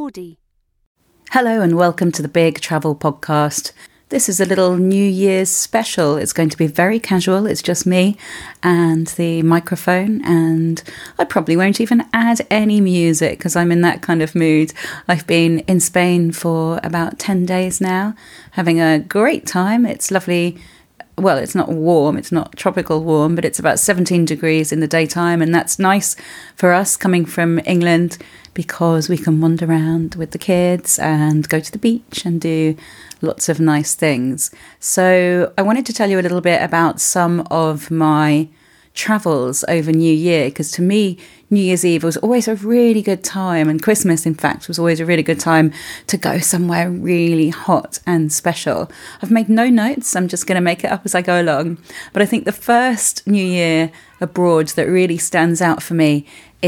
Geordie. Hello and welcome to the Big Travel Podcast. This is a little New Year's special. It's going to be very casual. It's just me and the microphone, and I probably won't even add any music because I'm in that kind of mood. I've been in Spain for about 10 days now, having a great time. It's lovely. Well, it's not warm, it's not tropical warm, but it's about 17 degrees in the daytime, and that's nice for us coming from England because we can wander around with the kids and go to the beach and do lots of nice things. So I wanted to tell you a little bit about some of my travels over New Year, because to me New Year's Eve was always a really good time, and Christmas in fact was always a really good time to go somewhere really hot and special. I've made no notes, I'm just going to make it up as I go along, but I think the first New Year abroad that really stands out for me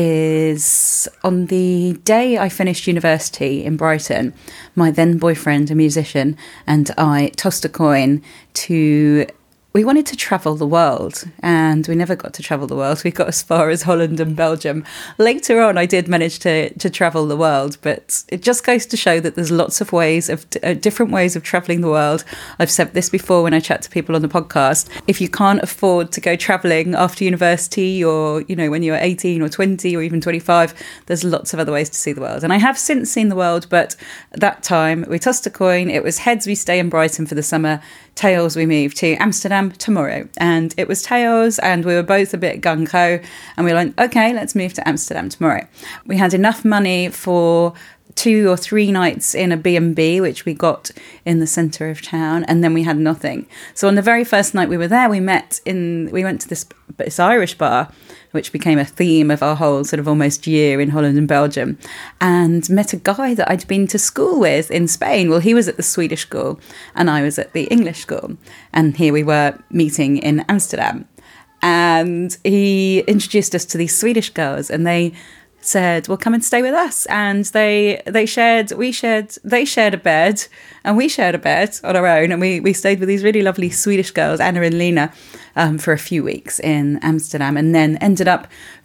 is on the day I finished university in Brighton. My then boyfriend, a musician, and I tossed a coin to... We wanted to travel the world, and we never got to travel the world. We got as far as Holland and Belgium. Later on, I did manage to travel the world, but it just goes to show that there's lots of ways of different ways of traveling the world. I've said this before when I chat to people on the podcast. If you can't afford to go traveling after university, or when you're 18 or 20 or even 25, there's lots of other ways to see the world. And I have since seen the world, but that time we tossed a coin. It was heads, we stay in Brighton for the summer. Tails, we moved to Amsterdam tomorrow, and it was tails, and we were both a bit gung-ho, and we were like, okay, let's move to Amsterdam tomorrow. We had enough money for 2 or 3 nights in a B&B, which we got in the centre of town, and then we had nothing. So on the very first night we were there, we went to this Irish bar, which became a theme of our whole sort of almost year in Holland and Belgium, and met a guy that I'd been to school with in Spain. Well, he was at the Swedish school and I was at the English school, and here we were meeting in Amsterdam. And he introduced us to these Swedish girls, and they said, well, come and stay with us. And they shared a bed, and we shared a bed on our own, and we stayed with these really lovely Swedish girls, Anna and Lena, for a few weeks in Amsterdam, and then ended up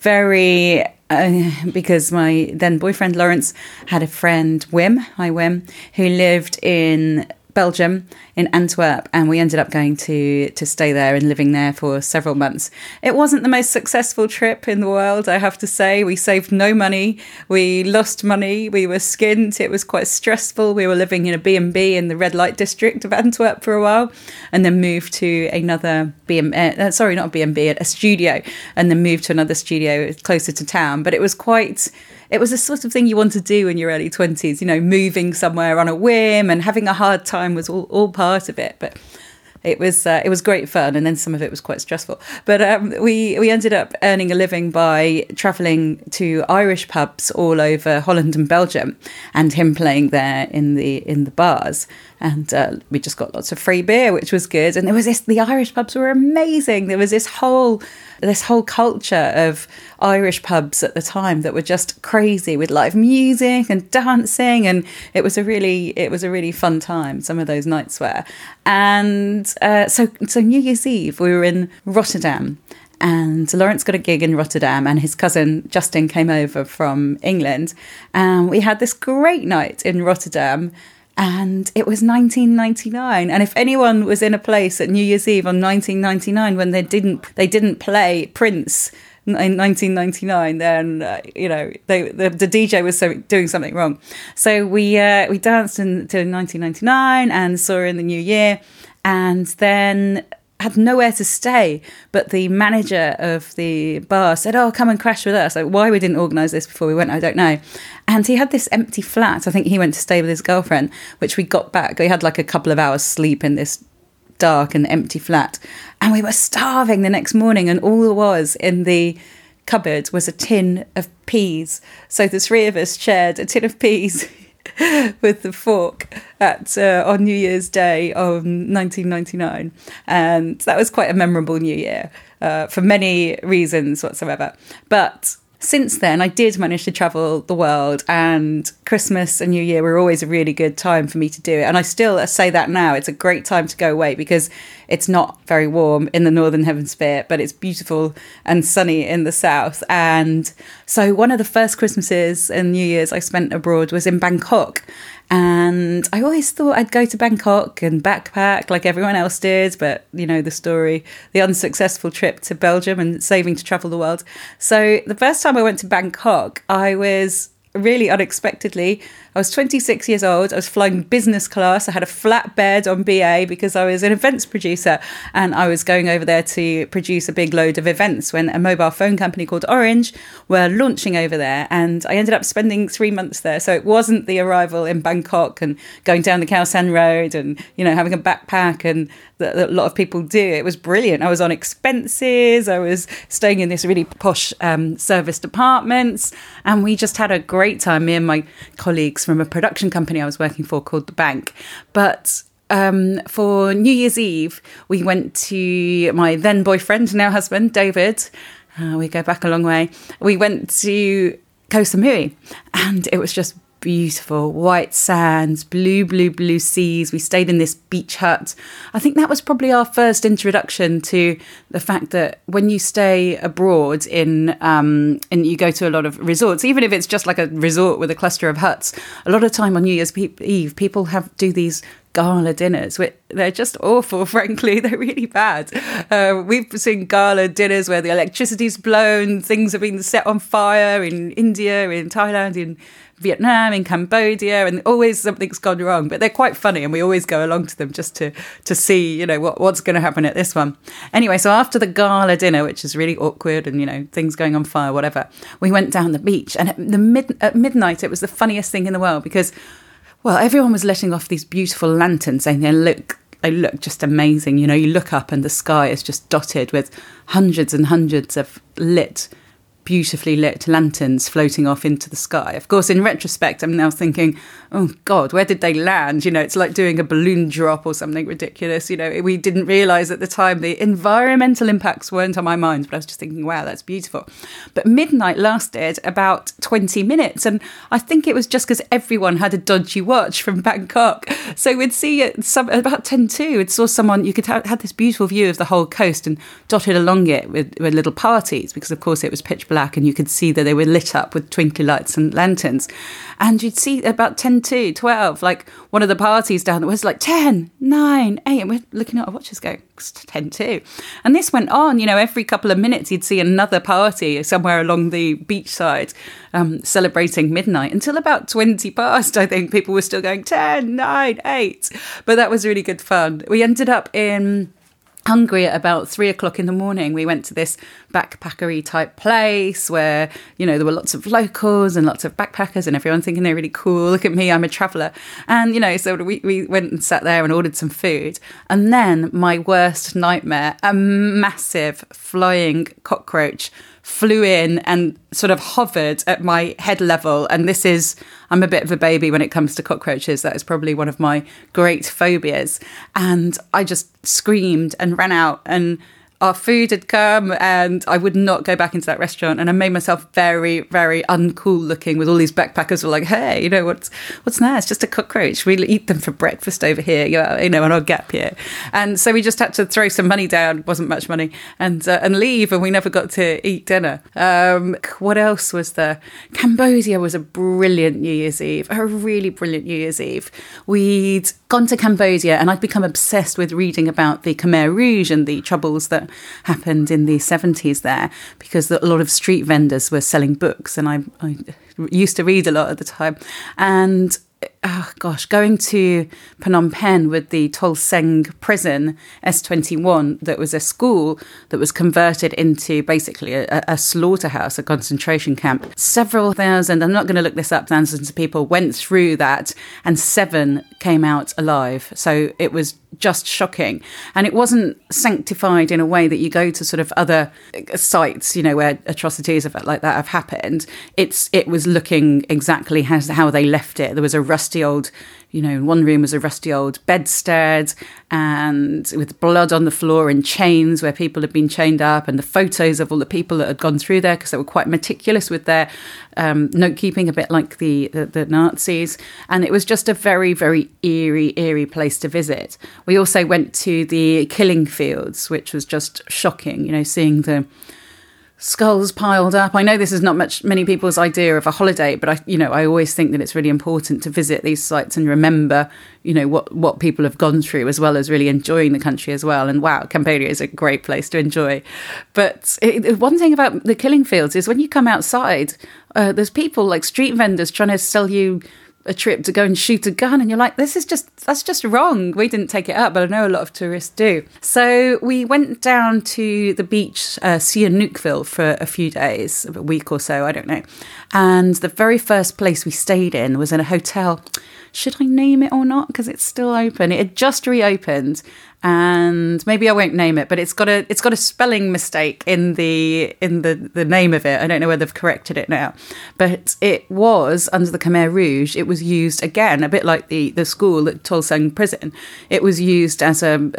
because my then boyfriend Lawrence had a friend, Wim, who lived in Belgium, in Antwerp, and we ended up going to stay there and living there for several months. It wasn't the most successful trip in the world, I have to say. We saved no money, we lost money, we were skint, it was quite stressful. We were living in a B&B in the red light district of Antwerp for a while, and then moved to another a studio, and then moved to another studio closer to town. But it was the sort of thing you want to do in your early 20s, moving somewhere on a whim and having a hard time was all part of it. But it was great fun, and then some of it was quite stressful. But we ended up earning a living by travelling to Irish pubs all over Holland and Belgium, and him playing there in the bars. And we just got lots of free beer, which was good. And the Irish pubs were amazing. There was this whole culture of Irish pubs at the time that were just crazy, with live music and dancing, and it was a really fun time, some of those nights were. And so New Year's Eve we were in Rotterdam, and Lawrence got a gig in Rotterdam, and his cousin Justin came over from England, and we had this great night in Rotterdam. And it was 1999, and if anyone was in a place at New Year's Eve on 1999 when they didn't play Prince in 1999, then the DJ was doing something wrong. So we danced until 1999 and saw her in the new year, and then had nowhere to stay, but the manager of the bar said, oh, come and crash with us. Like, why we didn't organise this before we went, I don't know. And he had this empty flat. I think he went to stay with his girlfriend, which we got back. We had like a couple of hours sleep in this dark and empty flat, and we were starving the next morning, and all there was in the cupboard was a tin of peas. So the 3 of us shared a tin of peas with the fork on New Year's Day of 1999, and that was quite a memorable New Year for many reasons whatsoever. But Since then, I did manage to travel the world, and Christmas and New Year were always a really good time for me to do it. And I still say that now. It's a great time to go away because it's not very warm in the Northern Hemisphere, but it's beautiful and sunny in the south. And so one of the first Christmases and New Year's I spent abroad was in Bangkok. And I always thought I'd go to Bangkok and backpack like everyone else did. But, you know, the story, the unsuccessful trip to Belgium and saving to travel the world. So the first time I went to Bangkok, I was really unexpectedly, I was 26 years old. I was flying business class. I had a flat bed on BA because I was an events producer, and I was going over there to produce a big load of events when a mobile phone company called Orange were launching over there. And I ended up spending 3 months there. So it wasn't the arrival in Bangkok and going down the Khao San Road and, you know, having a backpack and that a lot of people do. It was brilliant. I was on expenses. I was staying in this really posh serviced apartments, and we just had a great time, me and my colleagues from a production company I was working for called The Bank. But for New Year's Eve, we went to my then boyfriend, now husband, David. We go back a long way. We went to Koh Samui, and it was just beautiful. White sands, blue seas. We stayed in this beach hut. I think that was probably our first introduction to the fact that when you stay abroad and you go to a lot of resorts, even if it's just like a resort with a cluster of huts, a lot of time on New Year's Eve, people do these gala dinners. They're just awful, frankly. They're really bad. We've seen gala dinners where the electricity's blown, things have been set on fire in India, in Thailand, in Vietnam, in Cambodia, and always something's gone wrong. But they're quite funny, and we always go along to them just to see, you know, what's going to happen at this one. Anyway, so after the gala dinner, which is really awkward and, you know, things going on fire, whatever, we went down the beach. And at midnight, it was the funniest thing in the world because, well, everyone was letting off these beautiful lanterns saying they look just amazing. You know, you look up and the sky is just dotted with hundreds and hundreds of beautifully lit lanterns floating off into the sky. Of course, in retrospect, I'm now thinking, oh God, where did they land? You know, it's like doing a balloon drop or something ridiculous. You know, we didn't realise at the time the environmental impacts weren't on my mind, but I was just thinking, wow, that's beautiful. But midnight lasted about 20 minutes. And I think it was just because everyone had a dodgy watch from Bangkok. So we'd see about 10:02, we'd saw someone, you could have this beautiful view of the whole coast and dotted along it with little parties, because of course it was pitch black and you could see that they were lit up with twinkly lights and lanterns. And you'd see about 10:02, 12, like one of the parties down there was like 10, 9, 8, and we're looking at our watches going, it's 10:02. And this went on, you know, every couple of minutes you'd see another party somewhere along the beachside celebrating midnight until about 20 past, I think. People were still going 10, 9, 8. But that was really good fun. We ended up in Hungary at about 3 o'clock in the morning. We went to this backpackery type place where, you know, there were lots of locals and lots of backpackers and everyone thinking they're really cool. Look at me, I'm a traveller. And, you know, so we went and sat there and ordered some food. And then my worst nightmare, a massive flying cockroach flew in and sort of hovered at my head level. And I'm a bit of a baby when it comes to cockroaches. That is probably one of my great phobias. And I just screamed and ran out, and our food had come and I would not go back into that restaurant. And I made myself very, very uncool looking with all these backpackers who were like, hey, you know, what's that? It's just a cockroach. We eat them for breakfast over here, you know, on our gap year. And so we just had to throw some money down, wasn't much money, and leave. And we never got to eat dinner. What else was there? Cambodia was a brilliant New Year's Eve, a really brilliant New Year's Eve. We'd gone to Cambodia and I'd become obsessed with reading about the Khmer Rouge and the troubles that happened in the 70s there, because a lot of street vendors were selling books, and I used to read a lot at the time. And oh gosh, going to Phnom Penh with the Tol Seng prison, S21, that was a school that was converted into basically a slaughterhouse, a concentration camp. Several thousand, I'm not going to look this up, thousands of people went through that, and 7 came out alive. So it was just shocking. And it wasn't sanctified in a way that you go to sort of other sites, you know, where atrocities like that have happened. It was looking exactly how they left it. There was a rusty rusty old, in one room was a rusty old bedstead and with blood on the floor and chains where people had been chained up, and the photos of all the people that had gone through there, because they were quite meticulous with their note keeping, a bit like the Nazis. And it was just a very, very eerie place to visit. We also went to the killing fields, which was just shocking, seeing the skulls piled up. I know this is not many people's idea of a holiday, but I always think that it's really important to visit these sites and remember, what people have gone through, as well as really enjoying the country as well. And wow, Cambodia is a great place to enjoy. But one thing about the killing fields is when you come outside, there's people like street vendors trying to sell you a trip to go and shoot a gun, and you're like, that's just wrong. We didn't take it up, but I know a lot of tourists do. So we went down to the beach, Sihanoukville, for a few days, a week or so, I don't know. And the very first place we stayed in was in a hotel. Should I name it or not? Because it's still open. It had just reopened, and maybe I won't name it, but it's got a spelling mistake in the name of it. I don't know whether they've corrected it now, but it was under the Khmer Rouge. It was used again, a bit like the school at Tuol Seng prison. It was used as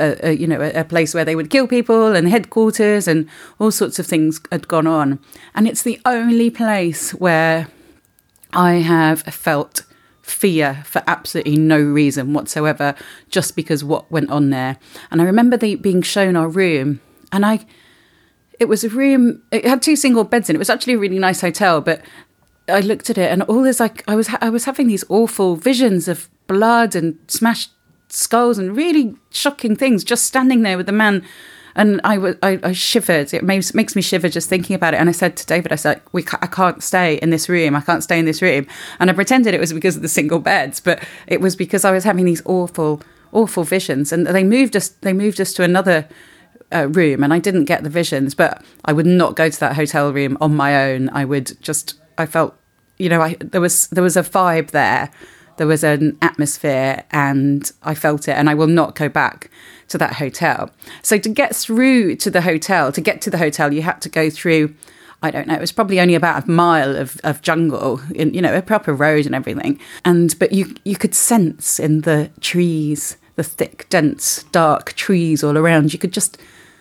a place where they would kill people, and headquarters, and all sorts of things had gone on. And it's the only place where I have felt fear for absolutely no reason whatsoever, just because what went on there. And I remember being shown our room, and it was a room, it had 2 single beds in it. It was actually a really nice hotel, but I looked at it and all this, like, I was having these awful visions of blood and smashed skulls and really shocking things, just standing there with the man. And I shivered. It makes me shiver just thinking about it. And I said to David, I said, I can't stay in this room. I can't stay in this room. And I pretended it was because of the single beds, but it was because I was having these awful, awful visions. And they moved us to another room, and I didn't get the visions, but I would not go to that hotel room on my own. I felt, there was a vibe there. There was an atmosphere, and I felt it, and I will not go back to that hotel. So to get to the hotel, you had to go through, I don't know, it was probably only about a mile of jungle, in, a proper road and everything. But you could sense in the trees, the thick, dense, dark trees all around, you could just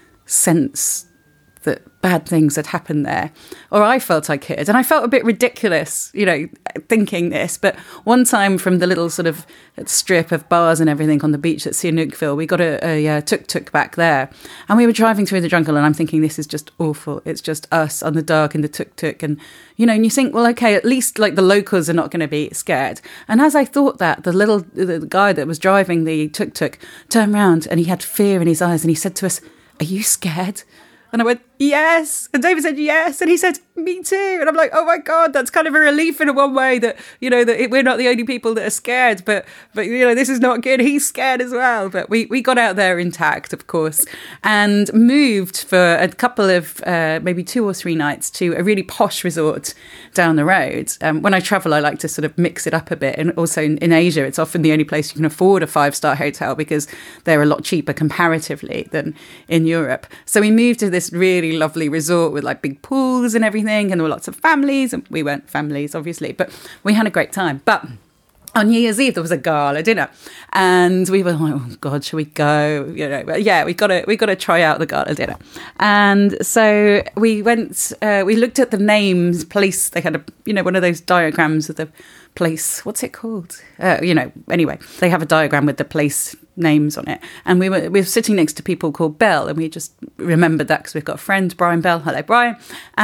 sense that bad things had happened there, or I felt I could. And I felt a bit ridiculous, thinking this. But one time, from the little sort of strip of bars and everything on the beach at Sihanoukville, we got a tuk-tuk back there, and we were driving through the jungle, and I'm thinking, this is just awful. It's just us on the dark in the tuk-tuk. And, and you think, well, okay, at least like the locals are not going to be scared. And as I thought that, the guy that was driving the tuk-tuk turned around, and he had fear in his eyes, and he said to us, "Are you scared?" And I went, "Yes." And David said, "Yes." And he said, "Me too." And I'm like, oh my God, that's kind of a relief in one way that, that we're not the only people that are scared, but this is not good. He's scared as well. But we got out there intact, of course, and moved for a couple of, maybe 2 or 3 nights to a really posh resort down the road. When I travel, I like to sort of mix it up a bit. And also in Asia, it's often the only place you can afford a 5-star hotel, because they're a lot cheaper comparatively than in Europe. So we moved to this really lovely resort with like big pools and everything, and there were lots of families, and we weren't families obviously, but we had a great time. But on New Year's Eve there was a gala dinner, and we were like, oh God, shall we go? But yeah, we got to try out the gala dinner. And so we went, we looked at the names place. They had one of those diagrams of the place. What's it called? Anyway, they have a diagram with the place names on it, and we were sitting next to people called Bell, and we just remembered that because we've got a friend, Brian Bell. Hello, Brian.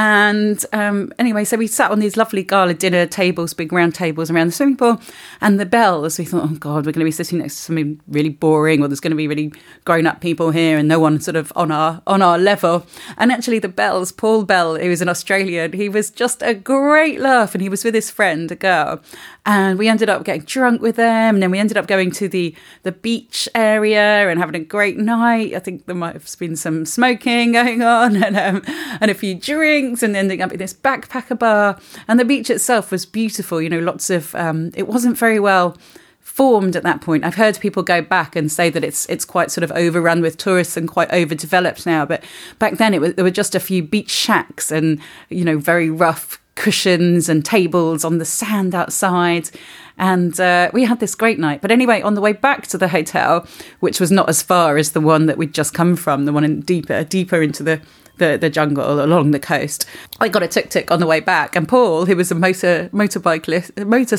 And anyway, so we sat on these lovely gala dinner tables, big round tables around the swimming pool, and the Bells. We thought, oh God, we're going to be sitting next to something really boring, or there's going to be really grown-up people here, and no one sort of on our level. And actually, the Bells, Paul Bell, who was an Australian, he was just a great laugh, and he was with his friend, a girl. And we ended up getting drunk with them, and then we ended up going to the beach area and having a great night. I think there might have been some smoking going on, and a few drinks, and ending up in this backpacker bar. And the beach itself was beautiful. Lots of it wasn't very well formed at that point. I've heard people go back and say that it's quite sort of overrun with tourists and quite overdeveloped now. But back then there were just a few beach shacks and very rough cushions and tables on the sand outside. And we had this great night. But anyway, on the way back to the hotel, which was not as far as the one that we'd just come from, the one in deeper into the jungle along the coast, I got a tuk-tuk on the way back. And Paul, who was a motorcyclist,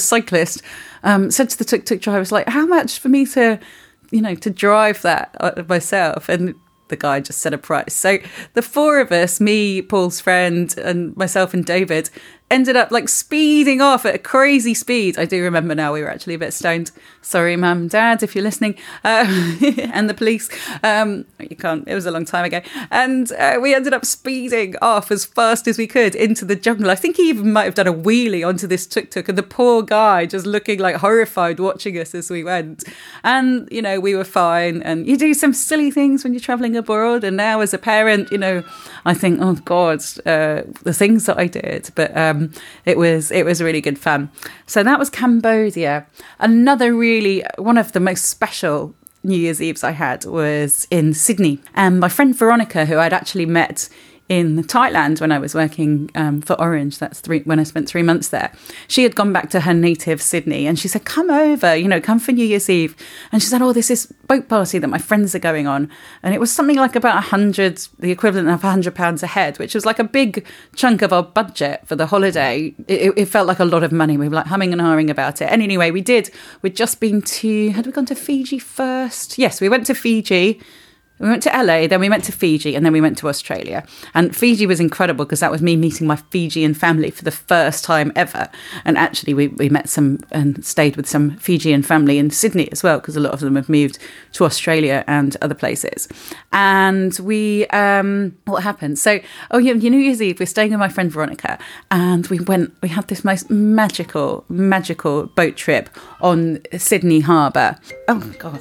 said to the tuk-tuk driver, like, how much for me to drive that myself? And the guy just said a price. So the four of us, me, Paul's friend, and myself and David, ended up like speeding off at a crazy speed. I do remember now we were actually a bit stoned. Sorry, Mum, Dad, if you're listening, and the police. You can't. It was a long time ago. And we ended up speeding off as fast as we could into the jungle. I think he even might have done a wheelie onto this tuk-tuk, and the poor guy just looking like horrified watching us as we went. And, we were fine. And you do some silly things when you're traveling abroad. And now as a parent, I think, oh God, the things that I did. But it was really good fun. So that was Cambodia. Another one of the most special New Year's Eves I had was in Sydney. And my friend Veronica, who I'd actually met in Thailand when I was working for Orange, when I spent 3 months there, she had gone back to her native Sydney, and she said, come over, come for New Year's Eve. And she said, oh, there's this boat party that my friends are going on. And it was something like about the equivalent of £100 a head, which was like a big chunk of our budget for the holiday. It felt like a lot of money. We were like humming and hawing about it. And anyway, we'd just been had we gone to Fiji first? Yes, we went to Fiji. We went to LA, then we went to Fiji, and then we went to Australia. And Fiji was incredible because that was me meeting my Fijian family for the first time ever. And actually, we met some and stayed with some Fijian family in Sydney as well, because a lot of them have moved to Australia and other places. And what happened? So, New Year's Eve, we're staying with my friend Veronica, and we had this most magical boat trip on Sydney Harbour. Oh, my God.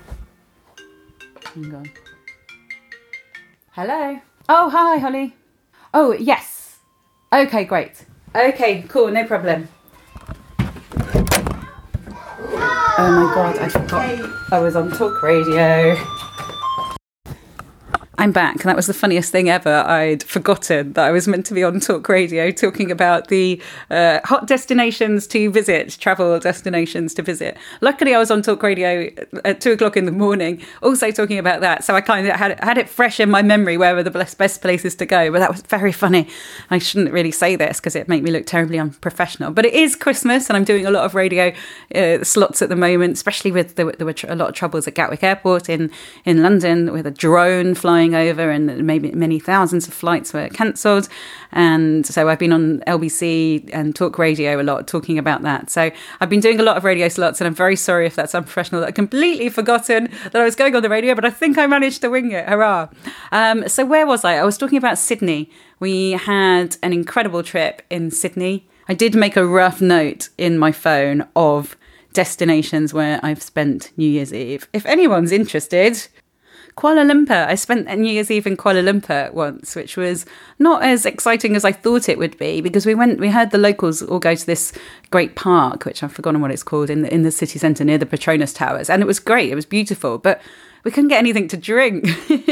Hang on. Hello. Oh, hi, Holly. Oh, yes. Okay, great. Okay, cool, no problem. Oh my God, I forgot I was on Talk Radio. I'm back, and that was the funniest thing ever. I'd forgotten that I was meant to be on Talk Radio talking about the hot destinations to visit, travel destinations to visit. Luckily, I was on Talk Radio at 2:00 in the morning, also talking about that. So I kind of had it fresh in my memory where were the best places to go. But that was very funny. I shouldn't really say this because it'd make me look terribly unprofessional. But it is Christmas, and I'm doing a lot of radio slots at the moment, especially with there were a lot of troubles at Gatwick Airport in London with a drone flying over, and maybe many thousands of flights were cancelled. And so I've been on LBC and Talk Radio a lot talking about that. So I've been doing a lot of radio slots, and I'm very sorry if that's unprofessional. I've completely forgotten that I was going on the radio, but I think I managed to wing it. Hurrah. So where was I? I was talking about Sydney. We had an incredible trip in Sydney. I did make a rough note in my phone of destinations where I've spent New Year's Eve. If anyone's interested, Kuala Lumpur. I spent New Year's Eve in Kuala Lumpur once, which was not as exciting as I thought it would be, because we heard the locals all go to this great park, which I've forgotten what it's called, in the city centre near the Petronas Towers. And it was great. It was beautiful. But we couldn't get anything to drink.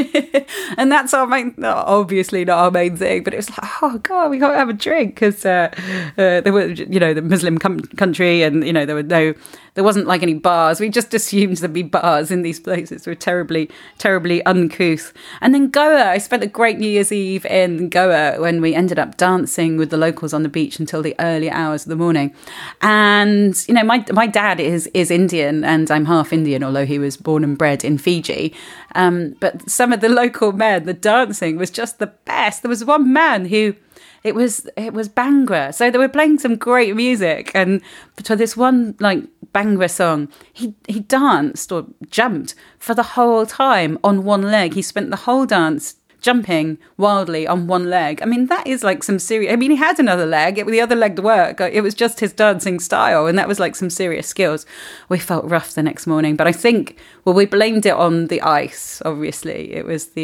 And that's obviously not our main thing, but it was like, oh God, we can't have a drink because there were, the Muslim country, and, there wasn't like any bars. We just assumed there'd be bars in these places. We're terribly, terribly uncouth. And then Goa, I spent a great New Year's Eve in Goa when we ended up dancing with the locals on the beach until the early hours of the morning. And, my dad is Indian, and I'm half Indian, although he was born and bred in Fiji. But some of the local men, the dancing was just the best. There was one man who, it was Bhangra. So they were playing some great music, and for this one Bhangra song, he danced or jumped for the whole time on one leg. He spent the whole dance jumping wildly on one leg. I mean, that is some serious... he had another leg. The other leg worked. It was just his dancing style, and that was some serious skills. We felt rough the next morning, but I think, we blamed it on the ice, obviously. It was the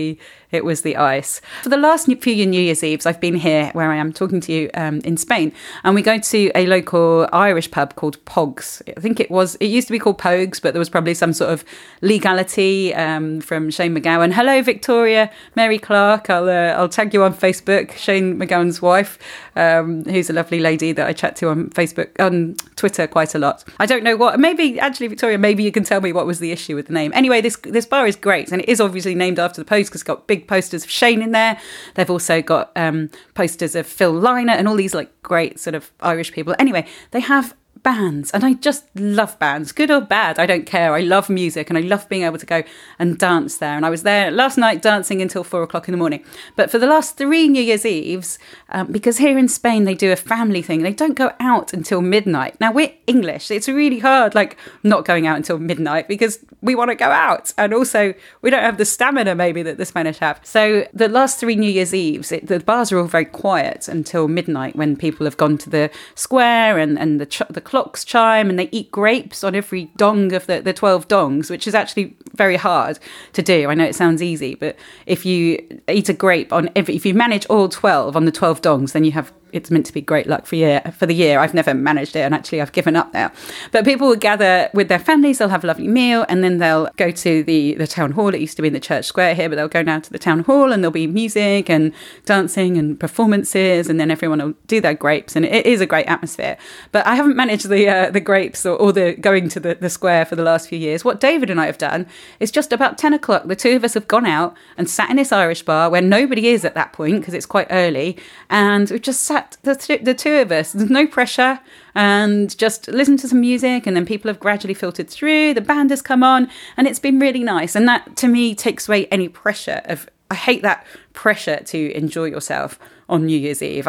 it was the ice. For the last few New Year's Eves, I've been here where I am talking to you in Spain, and we go to a local Irish pub called Pogs. I think it used to be called Pogues, but there was probably some sort of legality from Shane McGowan. Hello, Victoria Mary Clark. I'll tag you on Facebook, Shane McGowan's wife, who's a lovely lady that I chat to on Facebook, on Twitter quite a lot. I don't know maybe actually, Victoria, maybe you can tell me what was the issue with the name. Anyway, this bar is great, and it is obviously named after the Pogues because it's got big posters of Shane in there. They've also got posters of Phil Lynott and all these like great sort of Irish people. Anyway, they have bands, and I just love bands, good or bad, I don't care. I love music, and I love being able to go and dance there. And I was there last night dancing until 4:00 in the morning. But for the last 3 New Year's Eves, because here in Spain they do a family thing, they don't go out until midnight. Now we're English, it's really hard, like not going out until midnight because we want to go out, and also we don't have the stamina maybe that the Spanish have. So the last 3 New Year's Eves, the bars are all very quiet until midnight when people have gone to the square and the clocks chime, and they eat grapes on every dong of the 12 dongs, which is actually very hard to do. I know it sounds easy, but if you eat a grape if you manage all 12 on the 12 dongs, then it's meant to be great luck for the year. I've never managed it, and actually I've given up now. But people will gather with their families, they'll have a lovely meal, and then they'll go to the town hall. It used to be in the church square here, but they'll go now to the town hall, and there'll be music and dancing and performances, and then everyone will do their grapes, and it is a great atmosphere. But I haven't managed the grapes or the going to the square for the last few years. What David and I have done is just about 10 o'clock, the two of us have gone out and sat in this Irish bar where nobody is at that point because it's quite early, and we've just sat the two of us, there's no pressure, and just listen to some music, and then people have gradually filtered through, the band has come on, and it's been really nice. And that to me takes away any pressure I hate that pressure to enjoy yourself on New Year's Eve.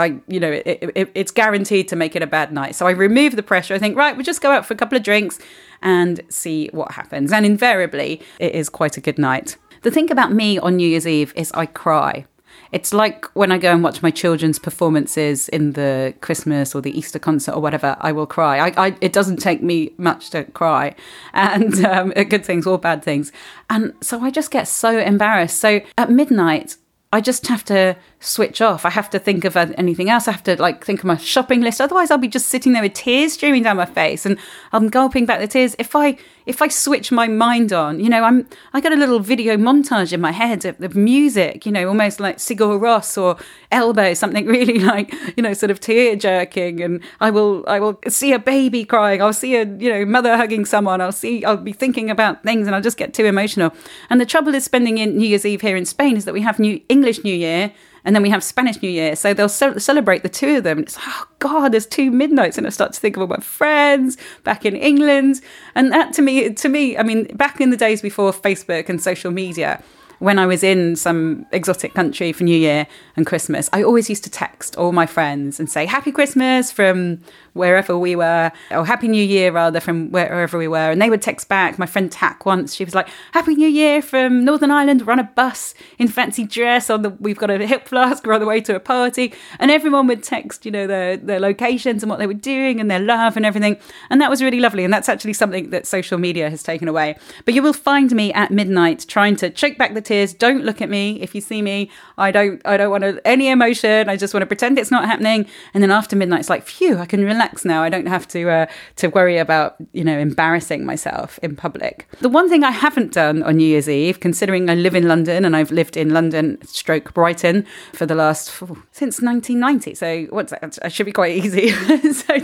It's guaranteed to make it a bad night. So I remove the pressure. I think, right, we'll just go out for a couple of drinks and see what happens. And invariably, it is quite a good night. The thing about me on New Year's Eve is I cry. It's like when I go and watch my children's performances in the Christmas or the Easter concert or whatever, I will cry. It doesn't take me much to cry, and good things or bad things. And so I just get so embarrassed. So at midnight, I just have to switch off. I have to think of anything else. I have to think of my shopping list. Otherwise, I'll be just sitting there with tears streaming down my face, and I'm gulping back the tears. If I switch my mind on, I got a little video montage in my head of music, almost like Sigur Rós or Elbow, something really sort of tear jerking. And I will see a baby crying. I'll see a mother hugging someone. I'll be thinking about things, and I'll just get too emotional. And the trouble is spending in New Year's Eve here in Spain is that we have English New Year, and then we have Spanish New Year. So they'll celebrate the two of them. And it's, oh God, there's 2 midnights. And I start to think of all my friends back in England. And that to me, I mean, back in the days before Facebook and social media, when I was in some exotic country for New Year and Christmas, I always used to text all my friends and say, Happy Christmas from wherever we were, or Happy New Year rather from wherever we were. And they would text back. My friend Tack once, she was like, Happy New Year from Northern Ireland. We're on a bus in fancy dress. We've got a hip flask. We're on the way to a party. And everyone would text, their locations and what they were doing and their love and everything. And that was really lovely. And that's actually something that social media has taken away. But you will find me at midnight trying to choke back the tears. Don't look at me. If you see me, I don't want any emotion. I just want to pretend it's not happening. And then after midnight, it's like, phew, I can relax now. I don't have to worry about, embarrassing myself in public. The one thing I haven't done on New Year's Eve, considering I live in London and I've lived in London / Brighton for the last, since 1990. So what's that? It should be quite easy. So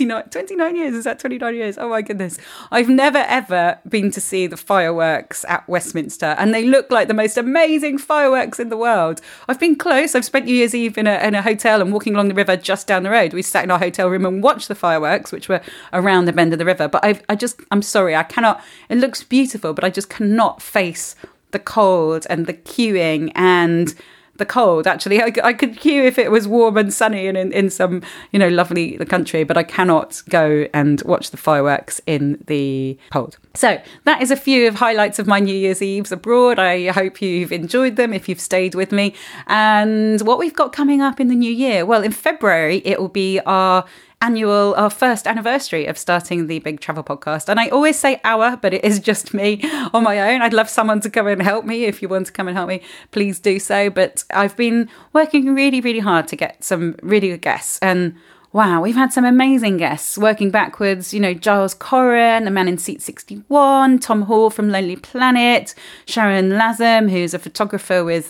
29 years. Is that 29 years? Oh my goodness. I've never ever been to see the fireworks at Westminster, and they look like the most amazing fireworks in the world. I've been close. I've spent New Year's Eve in a hotel and walking along the river just down the road. We sat in our hotel room and watched the fireworks, which were around the bend of the river. But I'm sorry, I cannot, it looks beautiful, but I just cannot face the cold and the queuing and the cold. Actually, I could queue if it was warm and sunny and in some, lovely country, but I cannot go and watch the fireworks in the cold. So that is a few of highlights of my New Year's Eves abroad. I hope you've enjoyed them if you've stayed with me. And what we've got coming up in the new year, well, in February, it will be our our first anniversary of starting the Big Travel Podcast. And I always say our, but it is just me on my own. I'd love someone to come and help me. If you want to come and help me, please do so. But I've been working really, really hard to get some really good guests. And wow, we've had some amazing guests working backwards. Giles Corran, the man in Seat 61, Tom Hall from Lonely Planet, Sharon Lazem, who's a photographer with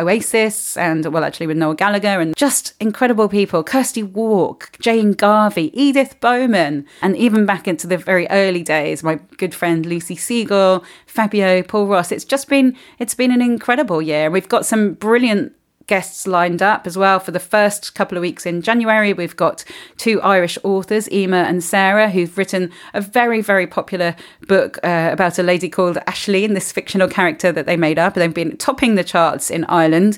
Oasis and, actually with Noel Gallagher, and just incredible people. Kirsty Walk, Jane Garvey, Edith Bowman, and even back into the very early days, my good friend Lucy Siegel, Fabio, Paul Ross. It's been an incredible year. We've got some brilliant guests lined up as well for the first couple of weeks in January. We've got 2 Irish authors, Emma and Sarah, who've written a very, very popular book about a lady called Ashleen, this fictional character that they made up. They've been topping the charts in Ireland,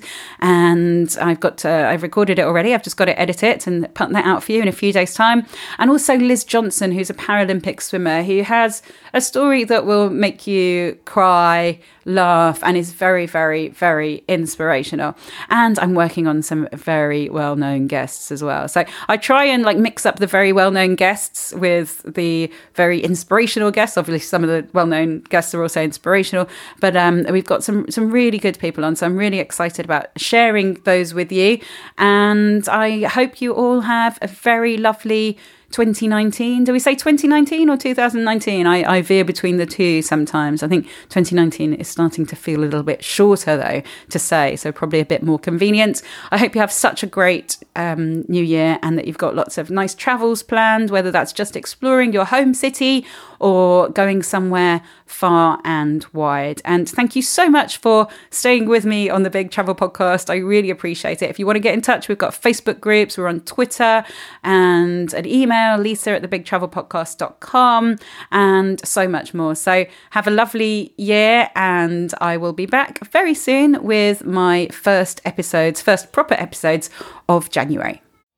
and I've recorded it already. I've just got to edit it and put that out for you in a few days' time. And also Liz Johnson, who's a Paralympic swimmer who has a story that will make you cry, laugh, and is very, very, very inspirational. And I'm working on some very well-known guests as well. So I try and mix up the very well-known guests with the very inspirational guests. Obviously, some of the well-known guests are also inspirational, but we've got some really good people on. So I'm really excited about sharing those with you. And I hope you all have a very lovely 2019. Do we say 2019 or 2019? I veer between the two sometimes. I think 2019 is starting to feel a little bit shorter, though, to say, so probably a bit more convenient. I hope you have such a great new year, and that you've got lots of nice travels planned, whether that's just exploring your home city or going somewhere far and wide. And thank you so much for staying with me on the Big Travel Podcast. I really appreciate it. If you want to get in touch, we've got Facebook groups, we're on Twitter, and an email, lisa@thebigtravelpodcast.com, and so much more. So have a lovely year, and I will be back very soon with my first proper episodes of January.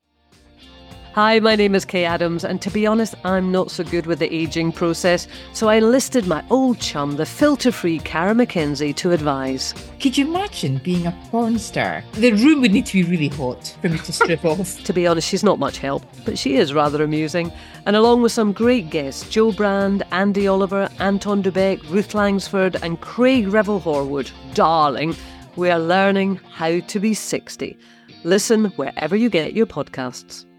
Hi, my name is Kay Adams, and to be honest, I'm not so good with the ageing process, so I enlisted my old chum, the filter-free Cara McKenzie, to advise. Could you imagine being a porn star? The room would need to be really hot for me to strip off. To be honest, she's not much help, but she is rather amusing. And along with some great guests, Jo Brand, Andy Oliver, Anton Dubeck, Ruth Langsford, and Craig Revel-Horwood, darling, we are learning how to be 60. Listen wherever you get your podcasts.